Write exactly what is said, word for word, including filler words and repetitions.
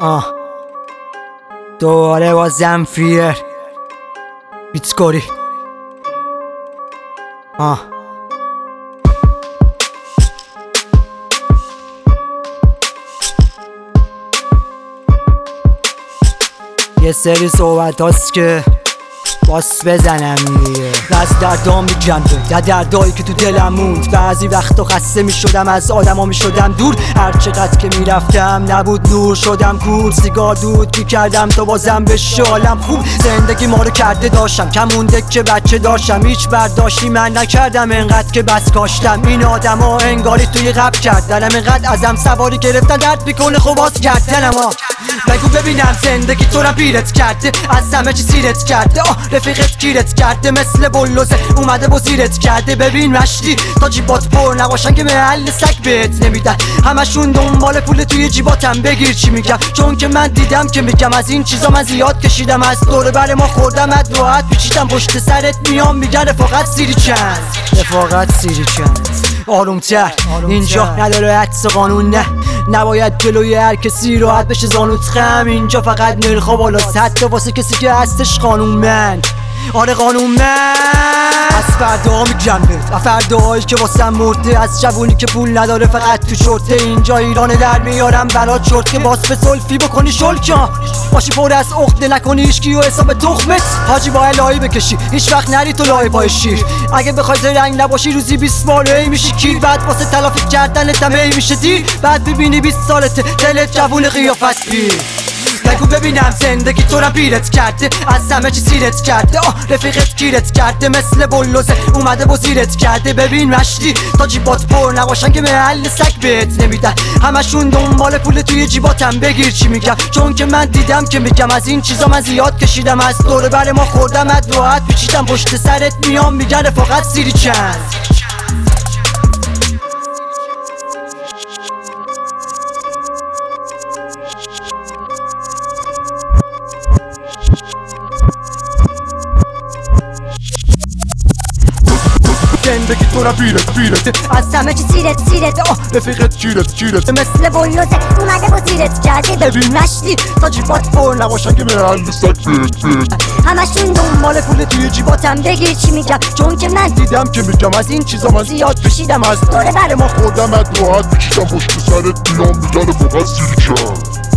آه دوباره با زنفیر بیتکوری. آه یه سری صحبت هاست که باس بزنم دیگه. از دردام میگم به دردایی که تو دلم موند. بعضی وقتا خسته میشدم از آدما میشدم دور. هر چقدر که میرفتم نبود نور، شدم کور. سیگار دود میکردم تا بازم بشه حالم خوب. زندگی ما رو کرده داشتم کم مونده که بچه داشتم. هیچ برداشتی من نکردم انقدر که بس کاشتم. این آدما انگاری توی قبل کردنم، انقدر ازم سواری گرفتن درد میکنه خب باز کردنم. بگو ببینم زندگی تو رو پیرت کرده، از همه چی سیرت کرده. آه رفیقت گیرت کرده مثل بلوزه اومده بزیرت کرده. ببین مشتی تا جیبات پر نباشن که محل سگ بهت نمیدن. همشون دنبال پول توی جیباتم. بگیر چی میگم، چون که من دیدم که میگم از این چیزا من زیاد کشیدم. از دور بر ما خوردم از راحت پیچیدم پشت سرت میام میگن رفاقت سیری چند، رفاقت سیری چند. آرومتر اینجا نداره حدس قانون، نه نباید جلوی هر کسی راحت بشه زانوت خم. اینجا فقط نرخا بالاست حتی واسه کسی که هستش قانونمند. آره قانونمند. از فردا میگم بهت، از فرداهایی که واسم مرده، از جوونی که پول نداره فقط تو شورته. اینجا ایران در میارم برات شورت که باز به سلفی بکنی شلکا باشی پر از عقده، نکنی هیچکی و حساب تخمت حاجی با الهی بکشی. هیچ وقت نری تو لای پای شیر. اگه بخوای زرنگ نباشی روزی بیست بار ای میشی کیر. بعد واسه تلافی کردن تمه میشه دیر. بعد ببینی بیست سالته دلت جوون قیافت پیر. بگو ببینم زندگی تو رو پیرت کرده، از همه چی سیرت کرده. آه رفیقت گیرت کرده مثل بلوزه اومده بزیرت کرده. ببین مشتی تا جیبات پر نباشن که محل سگ بهت نمیدن. همشون دنبال پول توی جیباتم. بگیر چی میگم، چون که من دیدم که میگم از این چیزا من زیاد کشیدم. از دور بر ما خوردم از راحت پیچیدم پشت سرت میام میگن رفاقت سیری چند. زندگی تو رو پیرت پیرت، از همه چی سیرت سیرت. آه رفیقت گیرت گیرت مثل بلوزه اومده بزیرت کرده. ببین مشتی تا جیبات پر نباشن که محل سگ بهت بهت. همشون دنبال پول توی جیباتم. بگیر چی میگم، چون که من دیدم که میگم از این چیزا من زیاد کشیدم. از دوره بر ما خوردم از راحت پیچیدم پشت سرت میام میگن رفاقت سیری چند.